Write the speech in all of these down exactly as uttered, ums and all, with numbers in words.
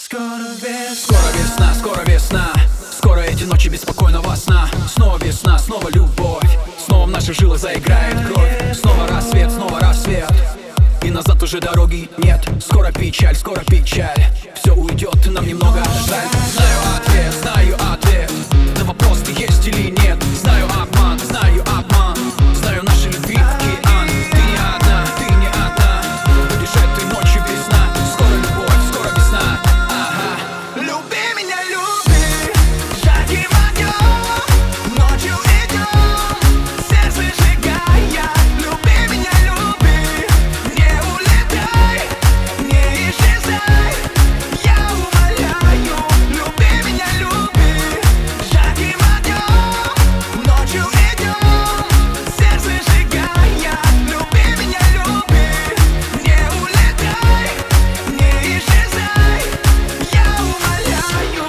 Скоро весна, Скоро весна, скоро весна. Скоро эти ночи беспокойного сна. Снова весна, снова любовь. Снова в наших жилах заиграет кровь. Снова рассвет, снова рассвет. И назад уже дороги нет. Скоро печаль, скоро печаль. Все уйдет, нам немного жаль. Знаю ответ, знаю ответ на вопрос, ты есть или нет. Знаю обман, знаю обман. Знаю нашей любви океан. Ты не одна, ты не одна. Будешь этой ночью весна. Скоро любовь, скоро весна. Ага. люби меня, люби, жарким огнем, ночью идем, сердце сжигая. Люби меня, люби, не улетай, не исчезай, я умоляю. Люби меня, люби, жарким огнем, ночью идем, сердце сжигая. Люби меня, люби, не улетай, не исчезай, я умоляю.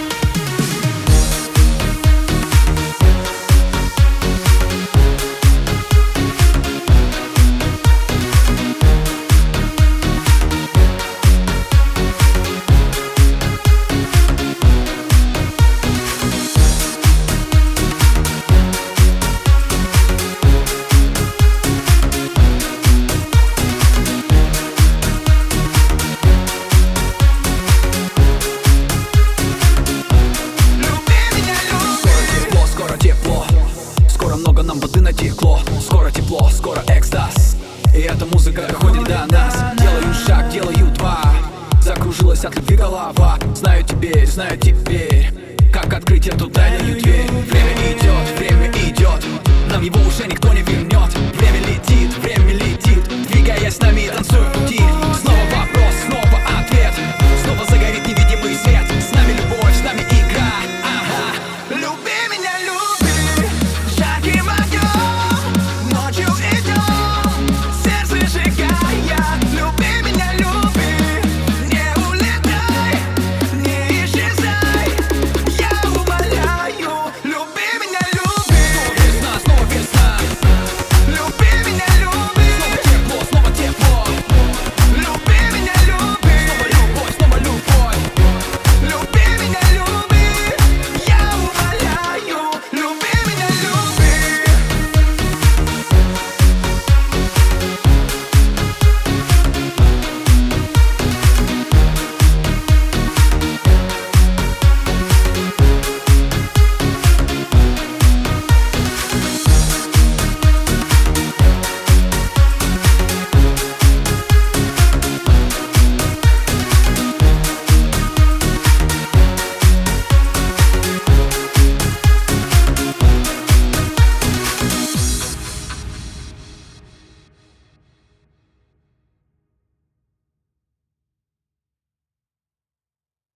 Люби меня, люби. Скоро тепло, скоро тепло. Скоро много нам воды натекло. Скоро тепло, скоро экстаз. И эта музыка доходит до нас. Делаю шаг, делаю два. Закружилась от любви голова. Знаю теперь, знаю теперь, как открыть эту тайную дверь. Время идет, время идет. Нам его уже никто не вернет. Время летит, время летит. Двигаясь с нами, танцуй в пути.